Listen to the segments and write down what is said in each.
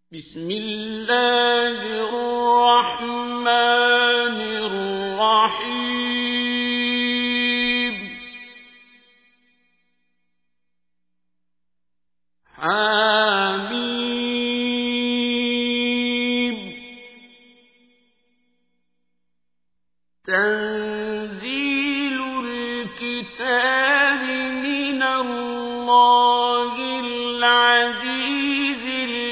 بسم الله الرحمن الرحيم حميم تنزيل الكتاب من الله العزيز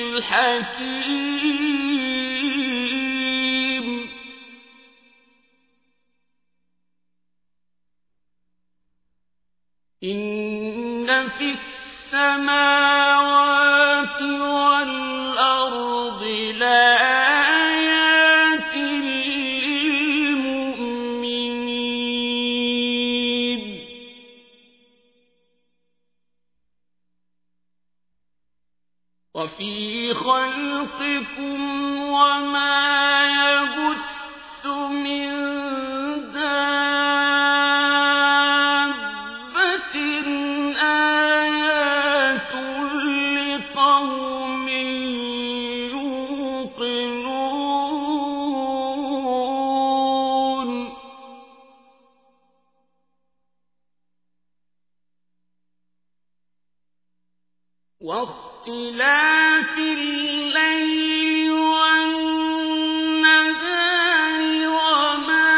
الحكيم إن في السماوات والأرض لآيات للمؤمنين وفي خلقكم وما يبث من دابة آيات لقوم يوقنون واختلاف الليل والنهار وما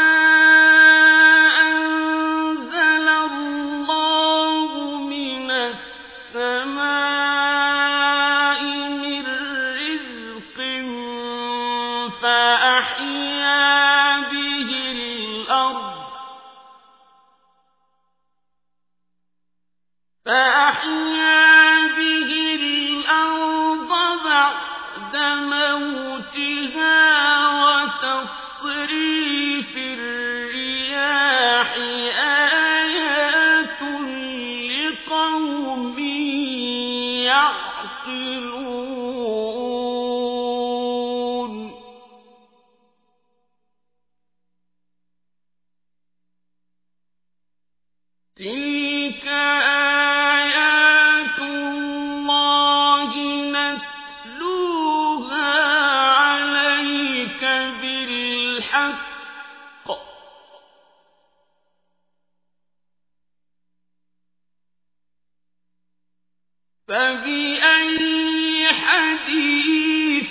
أنزل الله من السماء من رزق فأحيا به الأرض بعد موتها وتصريف الرياح آيات لقوم يعقلون تلك آيات الله نتلوها عليك بالحق فبأي حديث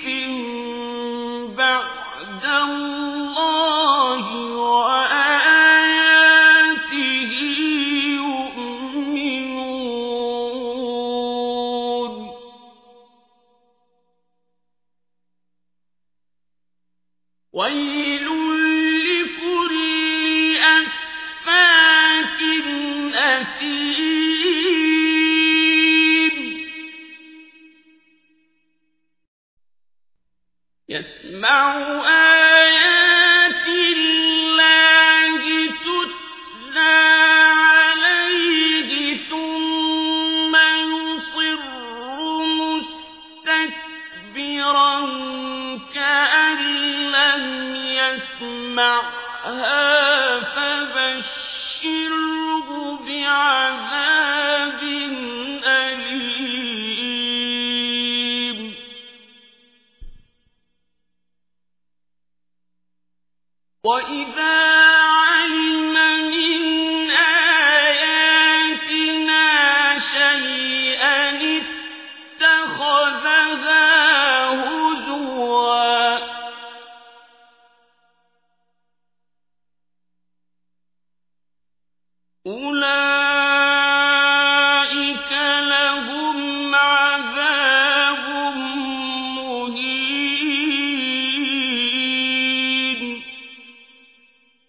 بعد الله وآياته يؤمنون ويل لكل أفاك أثيم يسمع آيات الله تتلى عليه ثم يصر مستكبرا كأن لم يسمعها فبشره بعذاب أليم وإذا علم من آياتنا شيئا اتخذها هزوا أولئك لهم عذاب مهين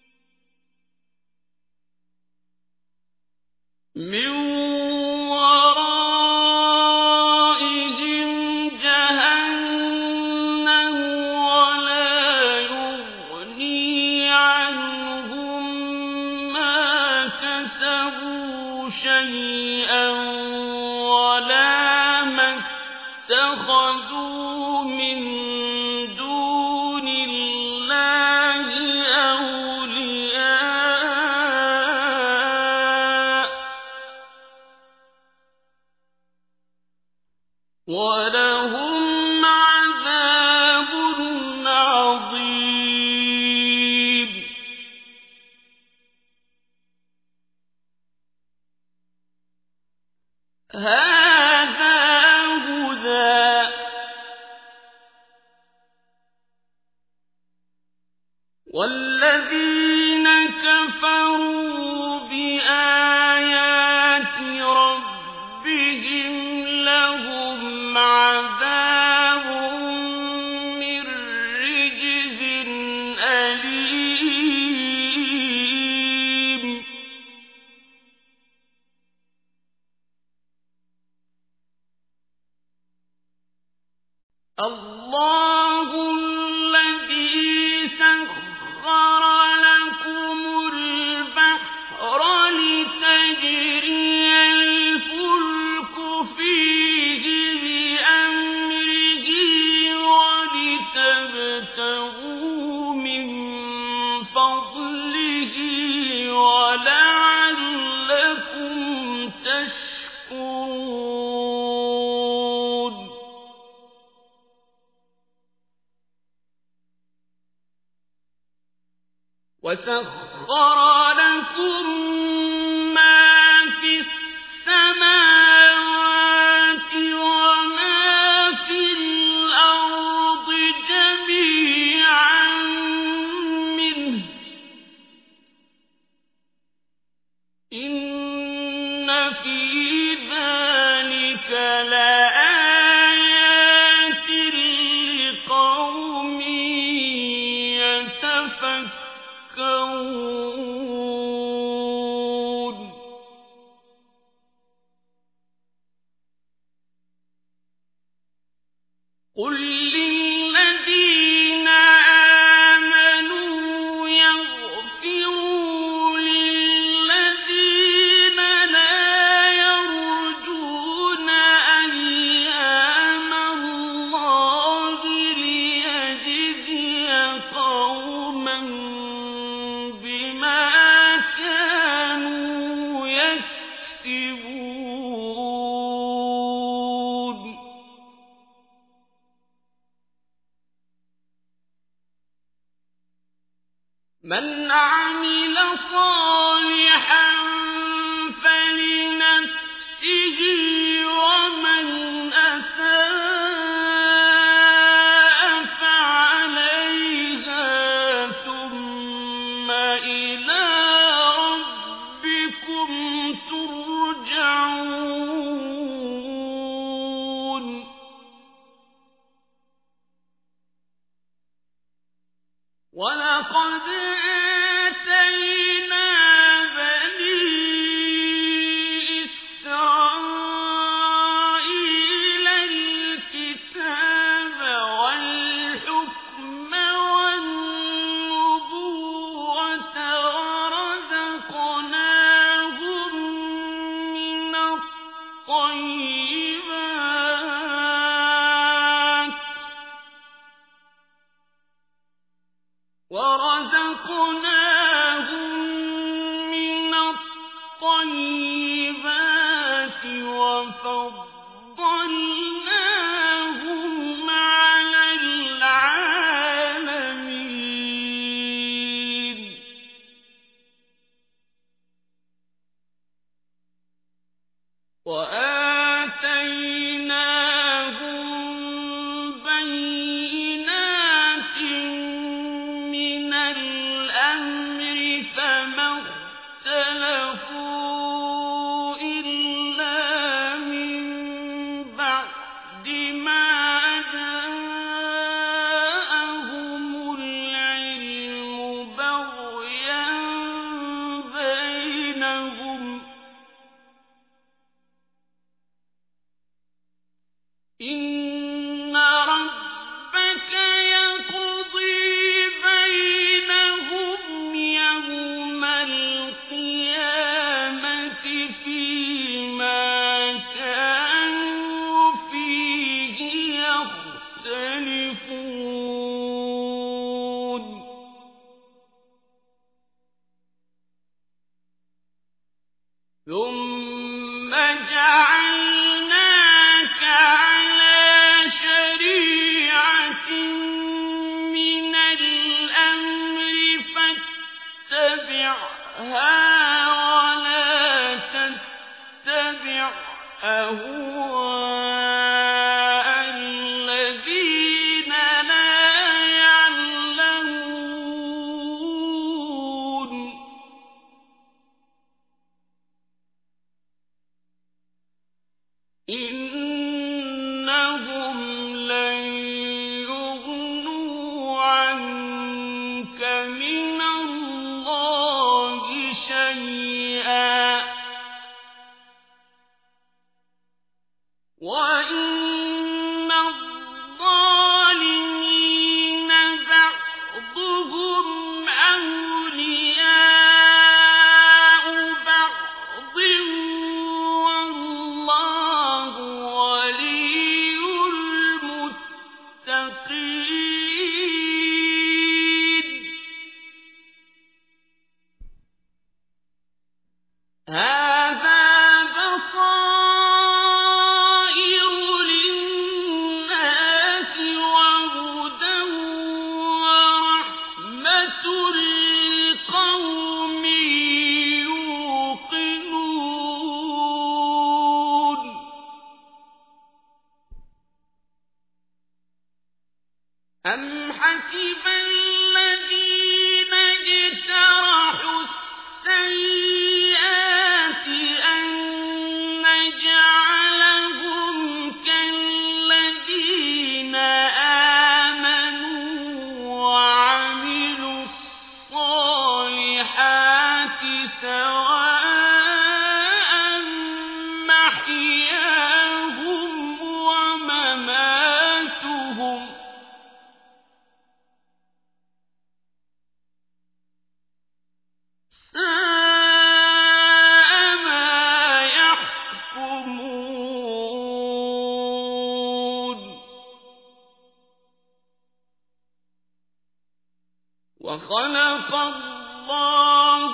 والذين كفروا بآيات ربهم لهم عذاب من رجز أليم الله الذي سخر لكم البحر لتجري الفلك فيه بأمره ولتبتغوا من فضله ولعلكم تشكرون وسخر لكم ما في السماوات وما في الأرض جميعا منه إن في ذلك لآيات لقوم يتفكرون قل للذين آمنوا يغفروا للذين لا يرجون أيام الله ليجزي قوما بما كانوا يكسبون من عمل صالحا فلنفسه ومن أساء فعليها ثم إلى ربكم ترجعون ولقد آتينا بني إسرائيل الكتاب والحكم والنبوة ورزقناهم من الطيبات وفضلناهم على العالمين وآتيناهم بينات من الأمر فما اختلفوا إلا من بعد ما جاءهم العلم بغيا بينهم إن ربك يقضي بينهم يوم القيامة فيما كانوا فيه يختلفون ثم جعلناك على شريعة من الأمر فاتبعها ولا تتبع أهواء الذين لا يعلمون هَٰذَا بَصَائِرُ لِلنَّاسِ وَهُدًى وَرَحْمَةٌ لِّقَوْمٍ يُوقِنُونَ أَمْ حَسِبَ الَّذِينَ اجْتَرَحُوا السَّيِّئَاتِ أَن نَّجْعَلَهُمْ كَالَّذِينَ آمَنُوا وَعَمِلُوا الصَّالِحَاتِ سَوَاءً مَّحْيَاهُمْ وَمَمَاتُهُمْ ۚ سَاءَ مَا يَحْكُمُونَ وَخَلَقَ اللَّهُ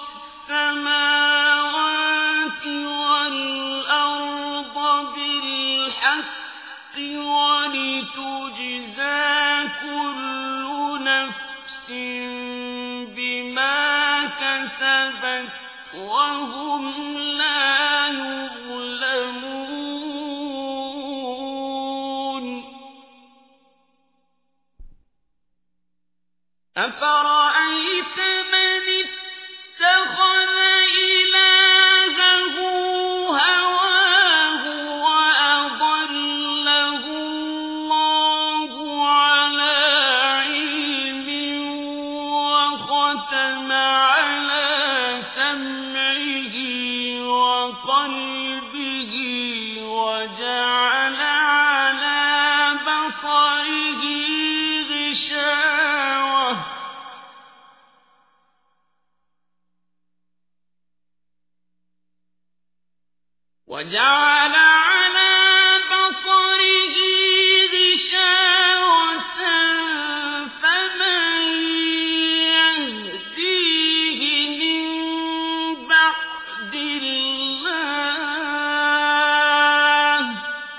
السَّمَاوَاتِ وَالْأَرْضَ بِالْحَقِّ وَلِتُجْزَىٰ كُلُّ نَفْسٍ بِمَا كَسَبَتْ وَهُمْ لَا يُظْلَمُونَ أَفَرَأَيْتَ مَنِ اتَّخَذَ إِلَٰهَهُ هَوَاهُ وَأَضَلَّهُ اللَّهُ عَلَىٰ عِلْمٍ وَخَتَمَ عَلَىٰ سَمْعِهِ وَقَلْبِهِ وَجَعَلَ عَلَىٰ بَصَرِهِ غِشَاوَةً فَمَن يَهْدِيهِ مِن بَعْدِ اللَّهِ ۚ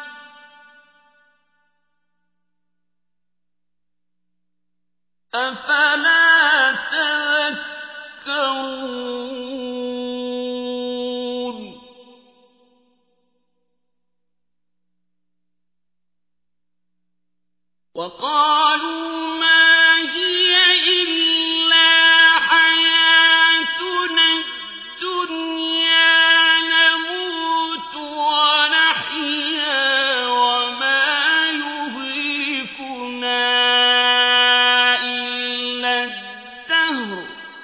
أَفَلَا تَذَكَّرُونَ وَقَالُوا مَا هِيَ إِلَّا حَيَاتُنَا الدُّنْيَا نَمُوتُ وَنَحْيَا وَمَا يُهْلِكُنَا إِلَّا الدَّهْرُ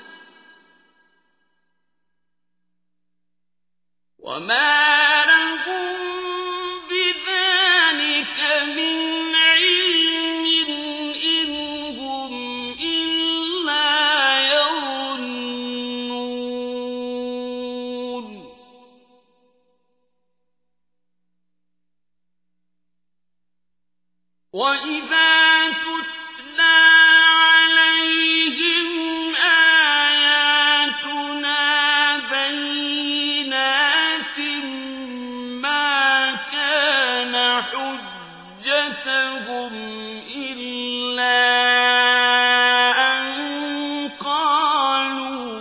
وَمَا لَهُم بِذَٰلِكَ مِنْ عِلْمٍ إِنْ هُمْ إِلَّا يَظُنُّونَ وَإِذَا تُتْلَىٰ عَلَيْهِمْ آيَاتُنَا بَيِّنَاتٍ مَّا كَانَ حُجَّتَهُمْ إِلَّا أَن قَالُوا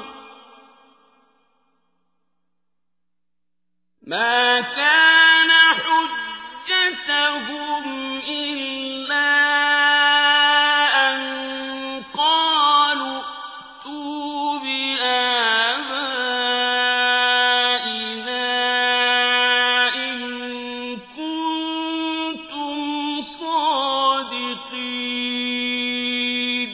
ائْتُوا بِآبَائِنَا إِن كُنتُمْ صَادِقِينَ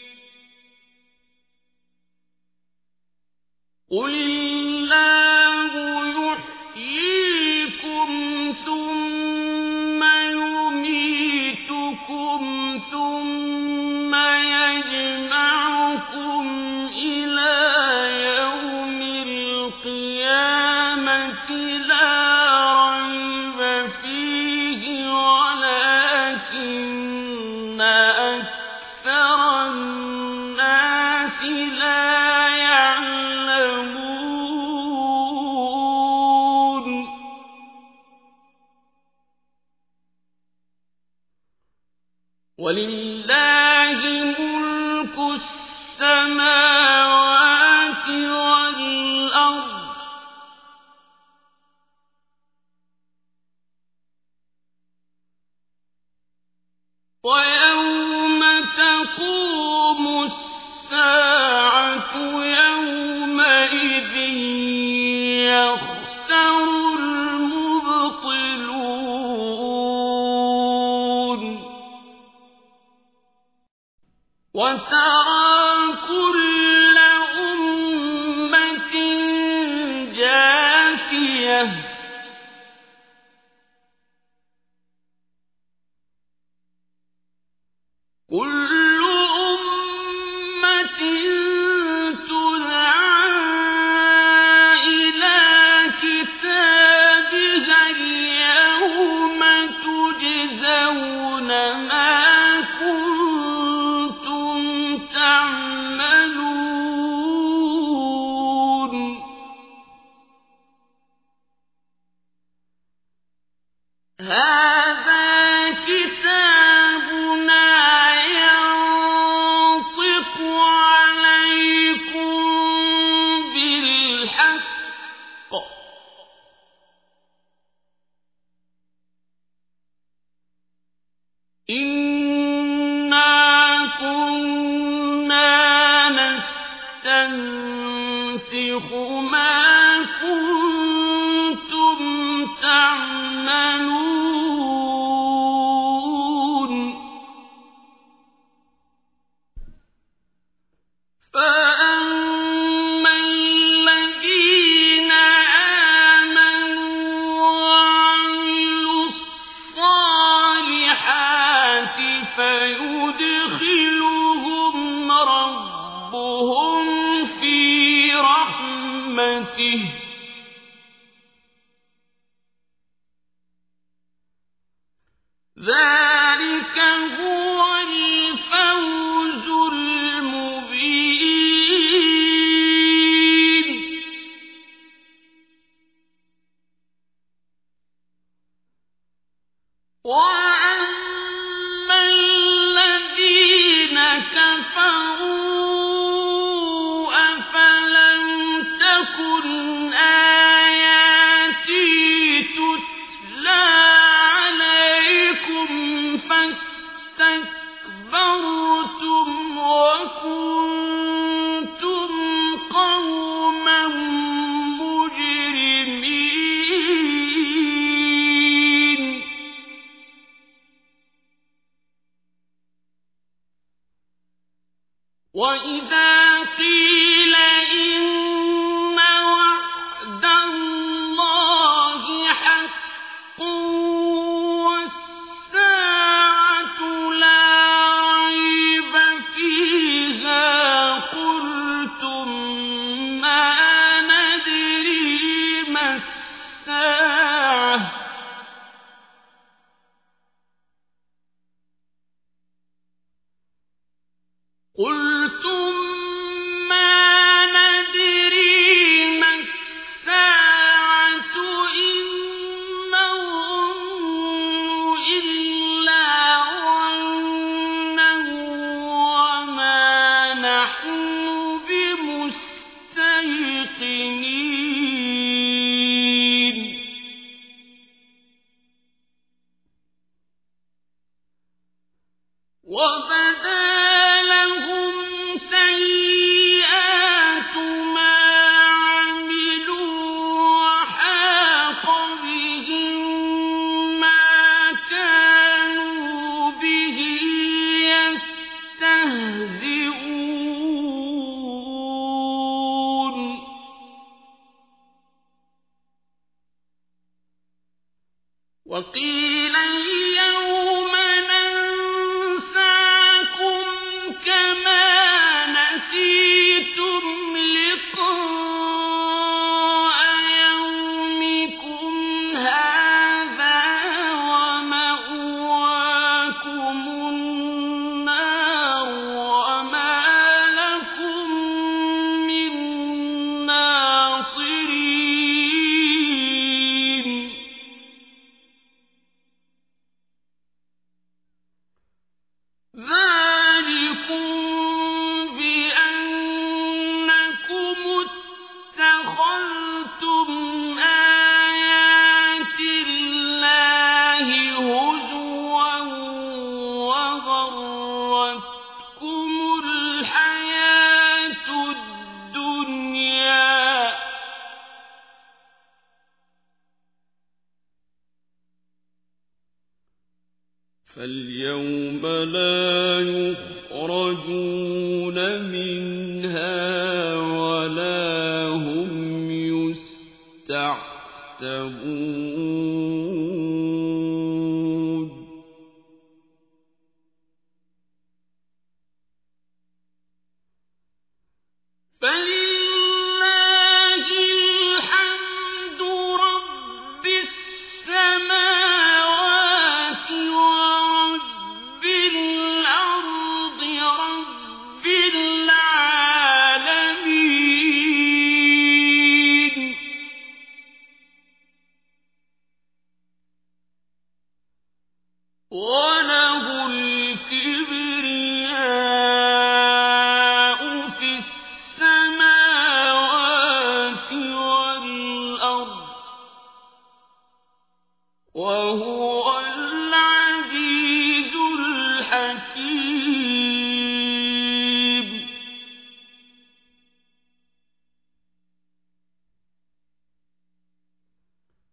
قُلِ اللَّهُ يُحْيِيكُمْ ثُمَّ يُمِيتُكُمْ ثُمَّ يَجْمَعُكُمْ إِلَىٰ يَوْمِ الْقِيَامَةِ لَا رَيْبَ فِيهِ وَلَٰكِنَّ أكثر الناس لا يعلمون ولله ملك السماوات والأرض ويوم تقوم الساعة يومئذ يخسر المبطلون وترى كل أمة جاثية كل أمة تدعى إلى كتابها اليوم تجزون ما كنتم تعملون هذا كتابنا ينطق عليكم بالحق إنا كنا نستنسخ ما كنتم تعملون فأما الذين آمنوا وعملوا الصالحات فيدخلهم ربهم في رحمته ذلك هو الفوز المبين وأما الذين كفروا أفلم تكن آياتي تتلى عليكم فاستكبرتم وكنتم قوما مجرمين وإذا قيل إن وعد الله حق والساعة لا ريب فيها قلتم ما ندري ما الساعة قلتم ما ندري ما الساعة إن نظن إلا ظنا وما نحن بمستيقنين وبدا لهم سيئات ما عملوا وحاق بهم ما كانوا به يستهزئون وقيل اليوم ننساكم وغرتكم الحياة الدنيا فاليوم لا يخرجون منها ولا هم يستعتبون فلله الحمد رب السماوات ورب الأرض رب العالمين وله الكبرياء في السماوات والأرض وهو